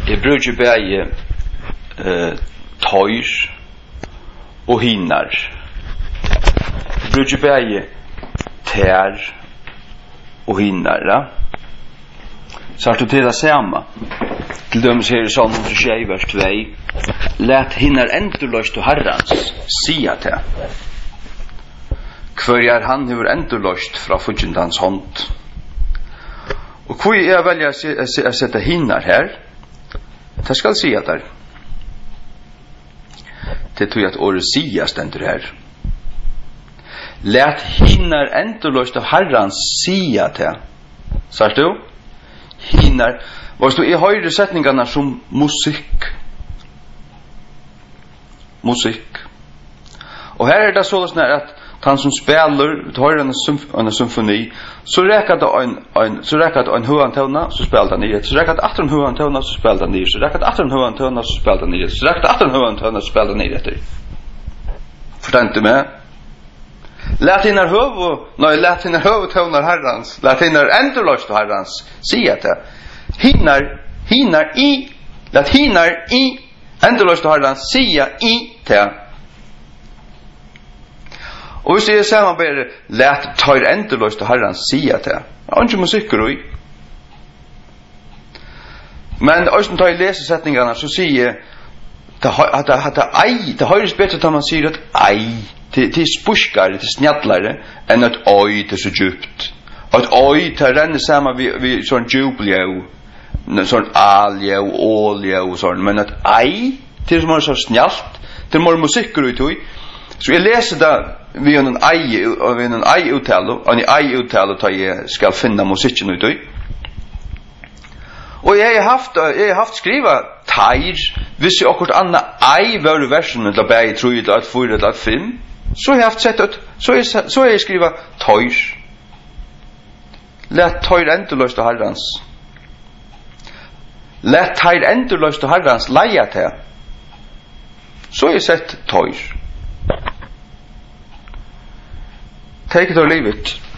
Jeg bruker bæge tøyr og hinnar. Jeg bruker bæge tær og hinnar, ja. Så har du til det samme. Til dømes her i Salmen 26, vers 2. Læt hinnar endurløst og herrans sia til. Hver han hever endurløst fra fudgjendans hånd. Og hvor jeg velger å sette hinnar her, det skal sia der. Det tror jeg at året sia stendur her. Læt hinnar endurløst og herrans sia til. Sart du? Hinnar. Varst du i høyre setningarna som musikk. Musikk. Og her det så at han som spelar høyre en symfoni, så räcker det en høyan tøvna, så spelar han nytt. Så räcker det atter en høyan tøvna, så spelar han nytt. Så räcker det atter en høyan tøvna, så spelar han nytt. Så räcker det atter en høyan tøvna, så spelar han nytt. Forstår du meg? Lät hinnar höv tøvnar herrans. Lät hinnar endurløst herrans. Sia til. Lät hinnar i endurløst herrans. Sia i til. Og hvis jeg ser man bare lät tøyr endurløst herrans. Sia til. Det er ikke musikker ui. Men også når jeg leser setningene, så sier det høres bedre til man sier at ei. Til spuskare, til snjallare, enn at oi til så djupt. At oi til renne sammen vi sånn djupljau, sånn aljau, oljau, sånn, men at ei til som er så snjallt, til more musikker ut ui. Så jeg leser da vi en ei uttale, og en ei uttale til jeg skal finne musikken ut ui. Og jeg har haft skriva teir, hvis jeg akkurat anna ei var i versen, eller bæg 3, eller 4, eller 5, så har jeg haft sett ut, så har jeg skriva tøyr. Læt tøyr endurløst og herrans. Læt tøyr endurløst og herrans leia til. Så har jeg sett tøyr. Take it or leave it.